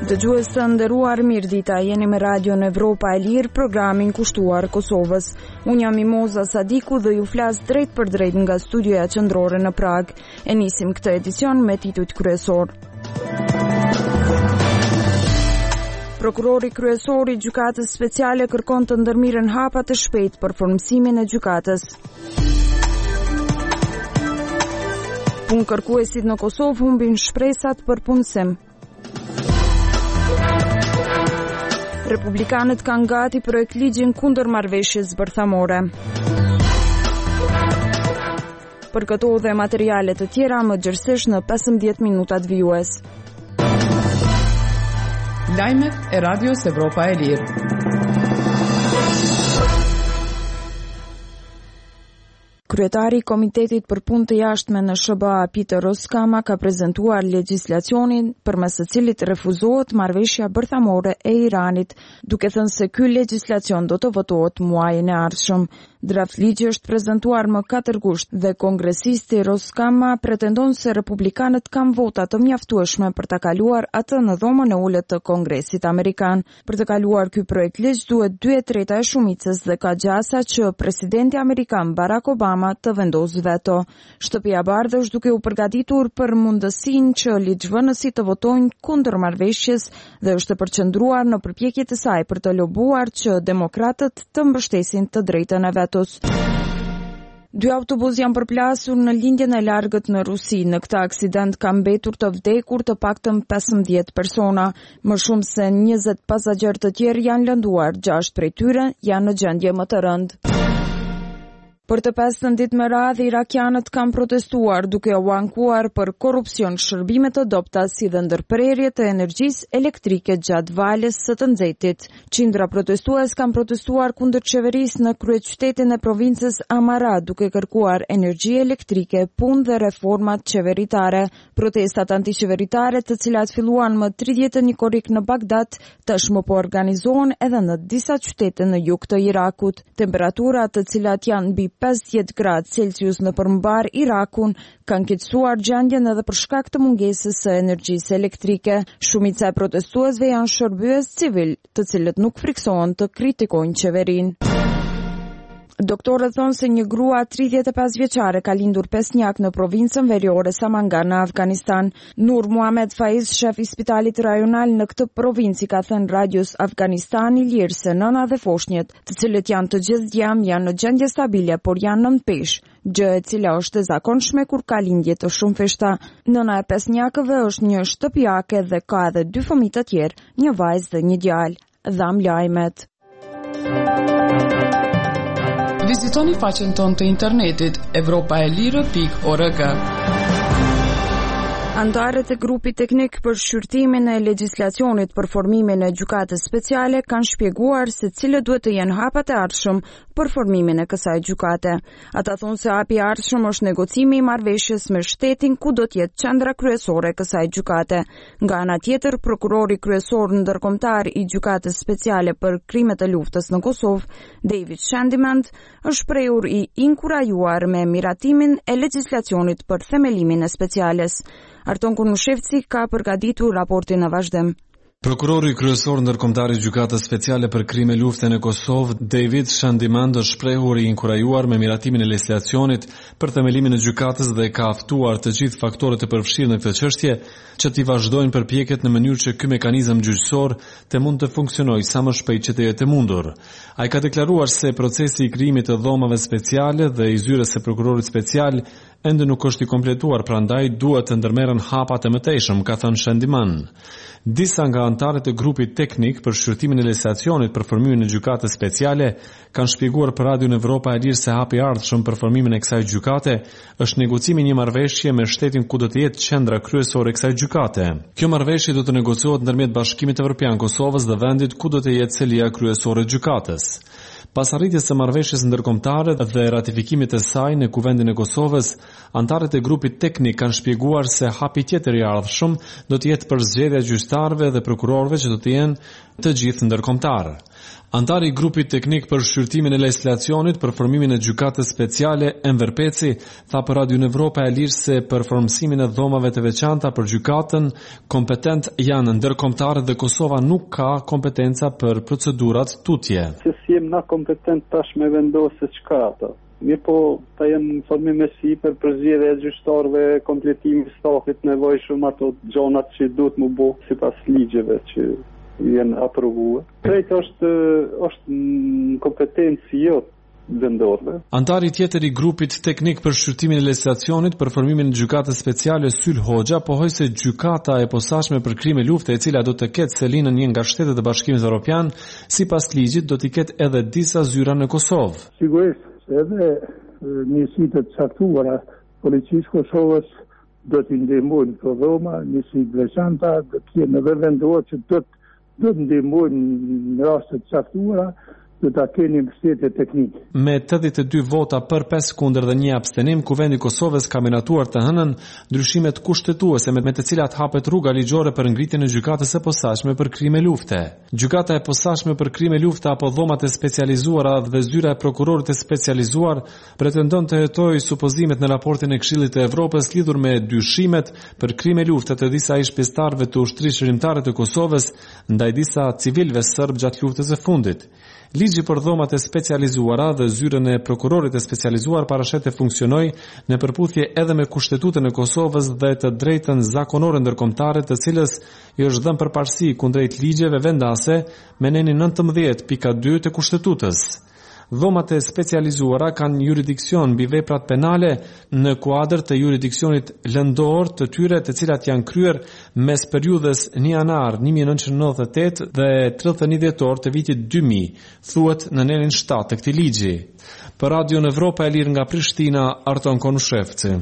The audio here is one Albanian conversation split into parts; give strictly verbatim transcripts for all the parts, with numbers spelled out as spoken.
Dëgjues të nderuar, mirëdita, jeni me Radion Evropa e Lirë, programin kushtuar Kosovës. Unë jam Mimoza Sadiku dhe ju flas drejt për drejt nga studioja qendrore në Prag. E nisim këtë edicion me titujt kryesor. Prokurori kryesor i gjykatës speciale kërkon të ndërmirën hapa të shpejt për formësimin e gjykatës. Punë-kërkuesit në Kosovë humbin shpresat për punësim. Republikanët kanë gati projekt ligjin kundër marrëveshjes bërthamore. Për këto dhe materiale të tjera më gjerësisht në pesëmbëdhjetë minutat vijues. Lajmet e Radios Evropa e Lirë. Kryetari i Komitetit për Punë të Jashtme në S B A, Peter Roskama, ka prezantuar legjislacionin përmes së cilit refuzohet marrëveshja bërthamore e Iranit, duke thënë se ky legjislacion do të votohet muajin e ardhshëm. Draft ligji është prezantuar më katër gusht dhe kongresisti Roskama pretendon se republikanët kanë vota të mjaftueshme për ta kaluar atë në dhomën e ulët të Kongresit Amerikan. Për të kaluar ky projekt ligj duhet dy e treta e shumicës dhe ka gjasa që presidenti amerikan Barack Obama të vendos veto. Shtëpia e Bardhë është duke u përgatitur për mundësinë që ligjvënësit të votojnë kundër marrëveshjes dhe është përqendruar në përpjekjet e saj për të lobuar që demokratët të mbështesin të drejtën e vetos. Dy autobus janë përplasur në lindjen e largët në Rusi. Në këtë aksident kanë mbetur të vdekur të paktën pesëmbëdhjetë persona. Më shumë se njëzet pasagjerë të tjerë janë lënduar, gjashtë prej tyre janë në gjendje më të rëndë. Për të pesën ditë me radhë, irakianët kanë protestuar duke u ankuar për korrupsion, shërbime të dobta si dhe ndërprerje të energjisë elektrike gjatë valës së të nxehtit. Qindra protestues kanë protestuar kundër qeverisë në kryeqytetin e provincës Amara duke kërkuar energji elektrike, punë dhe reformat qeveritare. Protestat antiqeveritare, të cilat filluan më tridhjetë e një korrik në Bagdad, tashmë po organizohen edhe në disa qytete në jug të Irakut. Temperaturat të cilat janë mbi pesëdhjetë gradë Celsius në përmbar Irakun kanë keqësuar gjendjen edhe për shkak të mungesës së energjisë elektrike. Shumica e protestuesve janë shërbyes civil, të cilët nuk friksohen të kritikojnë qeverinë. Doktorët thonë se një grua tridhjetë e pesë vjeçare ka lindur pesnjak në provincën veriore Samangan në Afganistan. Nur Muhamed Faiz, shef i spitalit rajonal në këtë provincë, ka thënë radios Afganistan i Lirë se nëna dhe foshnjët, të cilët janë të gjithëdjam, janë në gjendje stabile, por janë nën peshë, gjë e cila është e zakonshme kur ka lindje të shumë feshta. Nëna e pesnjakëve është një shtëpiake dhe ka edhe dy fëmijë të tjerë, një vajzë dhe një djalë. Dham lajmet. Vizitoni faqen tonë të internetit evropa e lirë pikë org. Antarët e grupit teknik për shqyrtimin e legjislacionit për formimin e gjykatës speciale kanë shpjeguar se cilët duhet të jenë hapat e ardhshëm për formimin e kësaj gjykate. Ata thonë se hapi i ardhshëm është negocimi i marrëveshjes me shtetin ku do të jetë qendra kryesore e kësaj gjykate. Nga ana tjetër, prokurori kryesor ndërkombëtar i gjykatës speciale për krimet e luftës në Kosovë, David Shandimand, është shprehur i inkurajuar me miratimin e legjislacionit për themelimin e speciales. Arton Kunushevci ka përgatitur raportin në vazhdim. Prokurori kryesor ndërkombëtar i gjykatës speciale për krime lufte në Kosovë, David Shandimand, është shprehur i inkurajuar me miratimin e legjislacionit për themelimin e gjykatës dhe ka ftuar të gjithë faktorët e përfshirë në këtë çështje që t'i vazhdojnë përpjekjet në mënyrë që ky mekanizëm gjyqësor të mund të funksionojë sa më shpejt që të jetë e mundur. Ai ka deklaruar se procesi i krijimit të dhomave speciale dhe i zyrës së prokurorit special ende nuk është i kompletuar, prandaj duhet të ndërmerren hapa të mëtejshëm, ka thënë Shandimand. Disa nga antarët e grupit teknik për shqyrtimin e legjislacionit për formimin e gjykatës speciale kanë shpjeguar për Radion Evropa e Lirë se hapi i ardhshëm për formimin e kësaj gjykate është negocimi i një marrëveshje me shtetin ku do të jetë qendra kryesore e kësaj gjykate. Kjo marrëveshje do të negociohet ndërmjet Bashkimit Evropian Kosovës dhe vendit ku do të jetë selia kryesore e gjykatës. Pas arritjes së marrëveshjes ndërkombëtare dhe ratifikimit të saj në Kuvendin e Kosovës, antarët e grupit teknik kanë shpjeguar se hapi tjetër i ardhshëm do të jetë për zgjedhja e gjyqtarëve dhe prokurorëve që do të jenë të gjithë ndërkombëtar. Antari i grupit teknik për shqyrtimin e legjislacionit për formimin e gjykatës speciale, Enver Peci, tha për Radio Evropa e Lirë se për formësimin e dhomave të veçanta për gjykatën, kompetent janë ndërkombëtarët dhe Kosova nuk ka kompetenca për procedurat tutje. Se si jem na kompetent tash me vendosë çka ato. Mirë po, ta jenë formim e si për përzgjedhje e gjyqtarëve, kompletimi i stafit nevojshëm, ato gjonat që duhet më bo sipas ligjeve që janë aprovuar. Krejt është është në kompetencë jote vendorëve. Antari tjetër i grupit teknik për shqyrtimin e legjislacionit për formimin e gjykatës speciale Syl Hoxha pohoi se gjykata e posaçme për krime lufte, e cila do të ketë selinë në një nga shtetet e Bashkimit Evropian, sipas ligjit do t'i ketë edhe disa zyra në Kosovë. Sigurisht edhe njësitë të caktuara policisë Kosovës do t'i ndihmojnë këto dhoma, njësitë veçanta do t'jenë edhe vendosur që do të ndihmojnë në raste të caktuara, do ta keni mbështetje teknike. Me tetëdhjetë e dy vota për pesë kundër dhe një abstenim, Kuvendi i Kosovës ka miratuar të hënën ndryshimet kushtetuese me të cilat hapet rruga ligjore për ngritjen e gjykatës së posaçme për krime lufte. Gjykata e posaçme për krime lufte apo dhomat e specializuara dhe zyra e prokurorit të specializuar pretendon të hetojë supozimet në raportin e Këshillit të Evropës lidhur me dyshimet për krime lufte të disa ish pjesëtarëve të ushtrisë shërimtare të Kosovës ndaj disa civilëve serb gjatë luftës së fundit. Ligji për dhomat e specializuara dhe zyrën e prokurorit e specializuar parashet të funksionoj në përputhje edhe me kushtetutën e Kosovës dhe të drejtën zakonore ndërkombëtare, të cilës i është dhënë përparësi kundrejt ligjeve vendase me nenin nëntëmbëdhjetë pikë dy të kushtetutës. Dhomat e specializuara kanë jurisdiksion mbi veprat penale në kuadër të jurisdiksionit lëndor të tyre, të cilat janë kryer mes periudhës një janar një mijë e nëntëqind e nëntëdhjetë e tetë dhe tridhjetë e një dhjetor të vitit dy mijë, thuhet në nenin shtatë të këtij ligji. Për Radio Evropa e Lirë nga Prishtina, Arton Konushevci.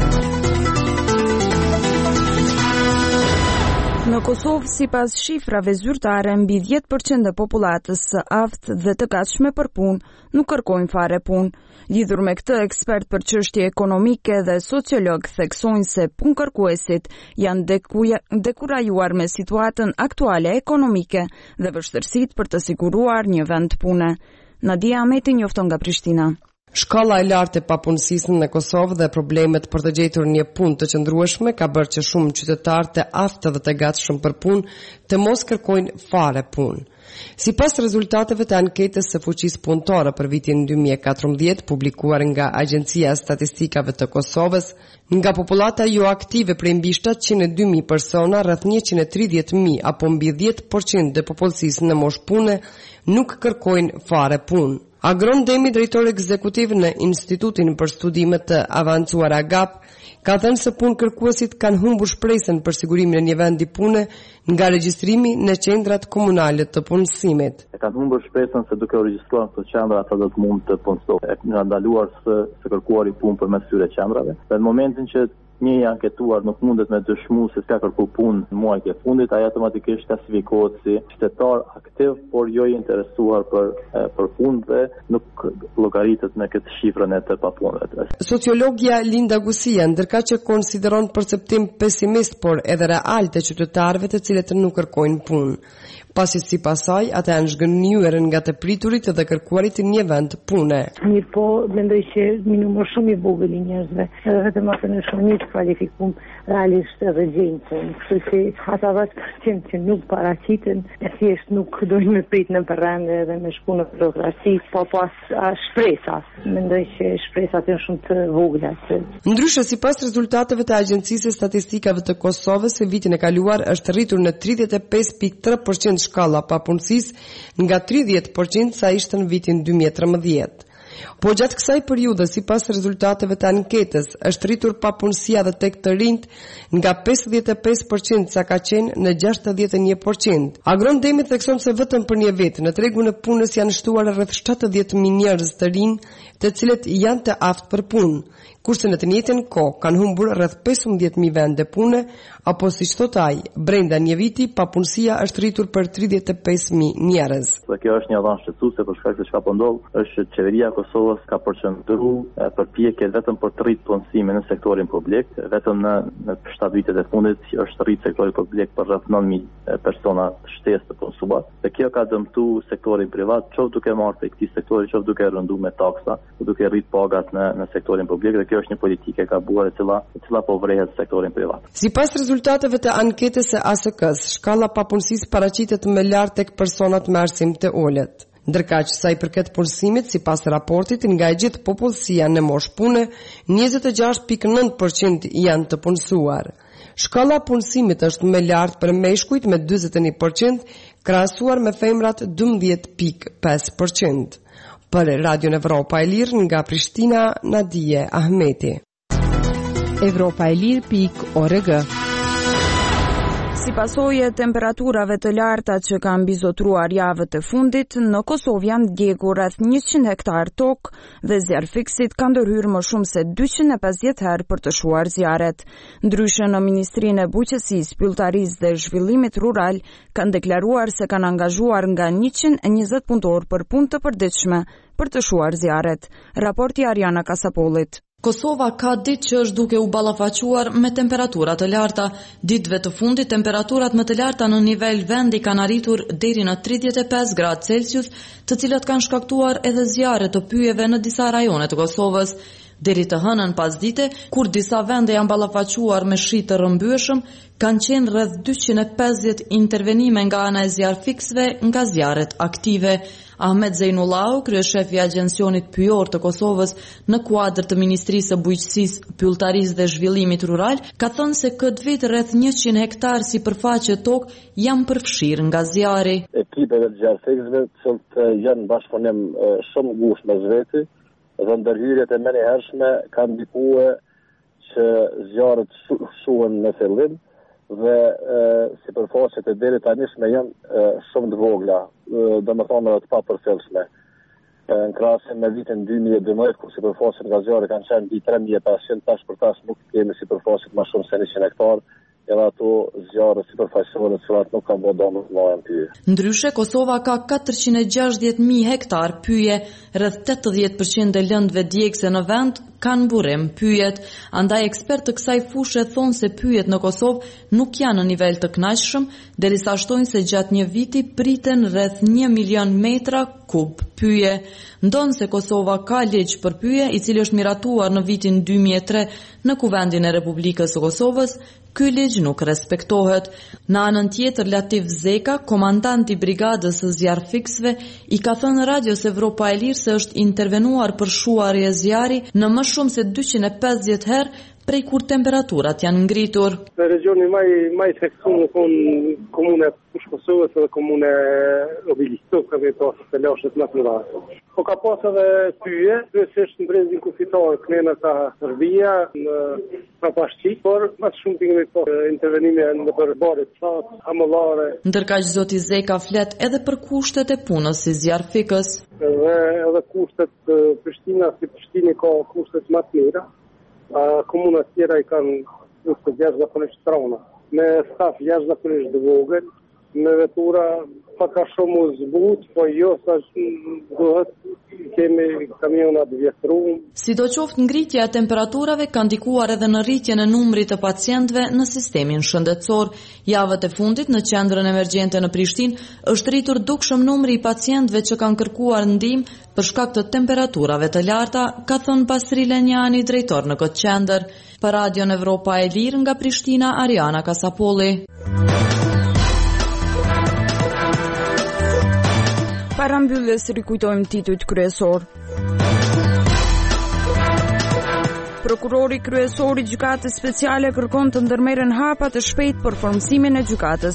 Në Kosovë, sipas shifrave zyrtare, mbi dhjetë përqind e popullatës së aftë dhe të gatshme për punë nuk kërkojnë fare punë. Lidhur me këtë, ekspert për çështje ekonomike dhe sociolog theksojnë se punëkërkuesit janë dekuja, dekurajuar me situatën aktuale ekonomike dhe vështirësitë për të siguruar një vend pune. Nadia Ahmeti njofton nga Prishtina. Shkalla e lartë e papunësisë në Kosovë dhe problemet për të gjetur një punë të qëndrueshme ka bërë që shumë qytetarë të aftë dhe të gatshëm për punë të mos kërkojnë fare punë. Sipas rezultateve të anketës së fuqisë punëtore për vitin dy mijë e katërmbëdhjetë, publikuar nga Agjencia e Statistikave të Kosovës, nga popullata jo aktive prej mbi shtatëqind e dy mijë persona, rreth njëqind e tridhjetë mijë apo mbi dhjetë përqind të popullsisë në moshë pune nuk kërkojnë fare punë. Agron Demi, drejtor ekzekutiv në Institutin për Studimet të Avancuara A G A P, ka thënë se punë kërkuesit kanë humbur shpresën për sigurimin e një vendi pune nga regjistrimi në qendrat komunale të punësimit. E kanë humbur shpresën se duke u regjistruar në qendra ata do të mund të punësojnë. E kanë ndaluar së, së kërkuari punë përmes këtyre qendrave. Dhe në momentin që një i anketuar nuk mundet me dëshmu se s'ka kërku punë në muajt e fundit, ai automatikisht klasifikohet si qytetar aktiv, por jo i interesuar për për punë dhe nuk llogaritet me këtë shifrën e të papunëve. Sociologja Linda Gusia ndërka që konsideron perceptim pesimist, por edhe real të qytetarëve të cilët nuk kërkojnë punë. Pasi sipas saj, ata janë zhgënjur nga të priturit dhe kërkuarit në një vend pune. Mirë po, mendoj që një numër shumë i vogël i njerëzve, edhe vetëm ata në shumë të kualifikuar realisht edhe gjejnë punë. Kështu që ata vetë përqend që nuk paraqiten, e thjesht nuk dojnë me prit në përrende dhe me shku në burokraci, po pas shpresas. Mendoj që shpresat janë shumë të vogla. Ndryshe, sipas rezultateve të Agjencisë së Statistikave të Kosovës, në vitin e kaluar është rritur në tridhjetë e pesë pikë tre përqind shkalla papunësisë nga tridhjetë përqind sa ishte në vitin dy mijë e trembëdhjetë. Po gjatë kësaj periudhe, sipas rezultateve të anketës, është rritur papunësia dhe tek të rinjt nga pesëdhjetë e pesë përqind sa ka qenë në gjashtëdhjetë e një përqind. Agron Demi thekson se vetëm për një vit në tregun e punës janë shtuar rreth shtatëdhjetë mijë njerëz të rinj, të cilët janë të aftë për punë. kurse në të njëjtën kohë kanë humbur rreth pesëmbëdhjetë mijë vende pune, apo siç thot ai, brenda një viti papunësia është rritur për tridhjetë e pesë mijë njerëz. Dhe kjo është një avans shqetësuese për shkak se çka po ndodh, është që qeveria e Kosovës ka përqendruar përpjekjet vetëm për të rritur punësimin në sektorin publik, vetëm në në shtatë vitet e fundit është rrit sektori publik për rreth nëntë mijë persona të shtesë të punësuar. Dhe kjo ka dëmtuar sektorin privat, qoftë duke marrë prej këtij sektori, qoftë duke rënduar me taksa, duke rrit pagat në në sektorin publik, dhe kjo është një politikë e gabuar e cila e cila po vrehet sektorin privat. Sipas rezultateve të anketës së A S K-s, shkalla papunësisë paraqitet më lart tek personat me arsim të ulët. Ndërkaq sa i përket punësimit, sipas raportit, nga e gjithë popullsia në moshë pune, njëzet e gjashtë pikë nëntë përqind janë të punësuar. Shkalla punësimit është më lartë për meshkujt me dyzet e një përqind, krahasuar me femrat dymbëdhjetë pikë pesë përqind. Për Radio Evropa e Lirë nga Prishtina, Nadije Ahmeti. Evropa e Lirë pikë org. Si pasojë temperaturave të larta që kanë bizotruar javët e fundit, në Kosovë janë djegur rreth njëqind hektar tokë dhe zjarfiksit kanë ndërhyrë më shumë se dyqind e pesëdhjetë herë për të shuar zjarret. Ndryshe në Ministrinë e Bujqësisë, Pylltarisë dhe Zhvillimit Rural kanë deklaruar se kanë angazhuar nga njëqind e njëzet punëtor për punë të përditshme për të shuar zjarret. Raporti Ariana Kasapollit. Kosova ka ditë që është duke u ballafaquar me temperaturat të larta. Ditëve të fundit, temperaturat më të larta në nivel vendi kanë arritur deri në tridhjetë e pesë gradë Celsius, të cilat kanë shkaktuar edhe zjarre të pyjeve në disa rajone të Kosovës. Deri të hënën pasdite, kur disa vende janë ballafaquar me shi të rrëmbyeshëm, kanë qenë rreth dyqind e pesëdhjetë intervenime nga ana e zjarrfiksëve nga zjarret aktive. Ahmet Zejnullahu, kryeshefi i Agjencionit Pyjor të Kosovës në kuadër të Ministrisë së Bujqësisë, Pylltarisë dhe Zhvillimit Rural, ka thënë se këtë vit rreth njëqind hektar sipërfaqe tokë janë përfshirë nga zjarri. Ekipeve të zjarrfiksëve që janë bashkëpunim shumë ngushtë mes veti, dhe ndërhyrjet e menjëhershme kanë ndikuar që zjarret shuhen në fillim dhe si përfaqet e deri tanishme janë shumë të vogla, domethënë të papërfillshme. Në krahasim me vitin dy mijë e dymbëdhjetë, kur sipërfaqet nga zjarri kanë qenë mbi tre mijë e pesëqind, tash për tash nuk kemi sipërfaqet më shumë se njëqind hektar. Edhe ato zjarre sipërfaqësore të cilat nuk kanë bërë dëmë të mëdha pyje. Ndryshe, Kosova ka katërqind e gjashtëdhjetë mijë hektar pyje, rreth tetëdhjetë përqind e lëndëve djegëse në vend kanë burim pyjet. Andaj ekspertë të kësaj fushë thonë se pyjet në Kosovë nuk janë në nivel të kënaqshëm, derisa shtojnë se gjatë një viti priten rreth një milion metra kub pyje. Ndonë se Kosova ka ligj për pyje, i cili është miratuar në vitin dy mijë e tre në Kuvendin e Republikës së Kosovës, ky ligj nuk respektohet. Në anën tjetër, Latif Zeka, komandant i brigadës së zjarrfiksëve, i ka thënë Radios Evropa e Lirë se është intervenuar për shuarje zjarri në më shumë se dyqind e pesëdhjetë herë prej kur temperaturat janë ngritur. Në regioni maj, maj të heksu në konë komune Push Kosovës dhe komune Obilistok, ka me pasë të lashet më të rrasë. Po ka pasë edhe pyje, kryesisht në brezin kufitarë, kënena ka Rëbija, në, në Pashqi, por më shumë të me pasë intervenime në përbarit, satë, amollare. Ndërkaq zoti Zeka flet edhe për kushtet e punës si zjarrfikës. Edhe, edhe kushtet Prishtina, si Prishtini ka kushtet më të mira. Komunat tjera i kanë kushtet jashtëzakonisht strana, me staf jashtëzakonisht të vogël, me vetura paka shumë u zbut, po jo sa duhet kemi kamionat vjetrum. Sidoqoftë, ngritja e temperaturave ka ndikuar edhe në rritjen e numrit të pacientëve në sistemin shëndetësor. Javët e fundit në qendrën emergjente në Prishtinë është rritur dukshëm numri i pacientëve që kanë kërkuar ndihmë për shkak të temperaturave të larta, ka thënë Pasri Lenjani, drejtor në këtë qendër. Për Radion Evropa e Lirë nga Prishtina, Ariana Kasapolli. Para mbylljes rikujtojmë titujt kryesor. Prokurori kryesor i gjykatës speciale kërkon të ndërmerren hapa të shpejtë për formësimin e gjykatës.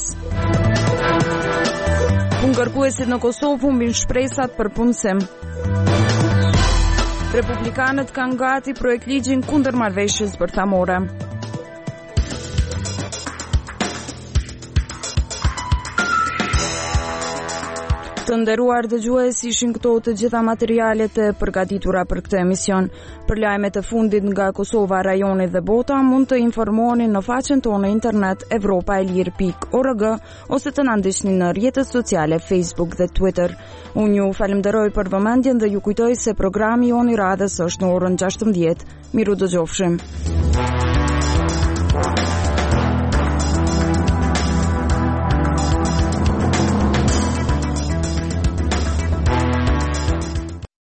Punkërkuesit në Kosovë humbin shpresat për punësim. Republikanët kanë gati projekt ligjin kundër marrëveshjes bërthamore. Të nderuar dëgjues, ishin këto të gjitha materialet e përgatitura për këtë emision. Për lajmet e fundit nga Kosova, rajoni dhe bota, mund të informoheni në faqen tonë internet evropaelir pikë org ose të na ndiqni në rrjetet sociale Facebook dhe Twitter. Unë ju falenderoj për vëmendjen dhe ju kujtoj se programi jon i radhës është në orën gjashtëmbëdhjetë. Miru dëgjofshim.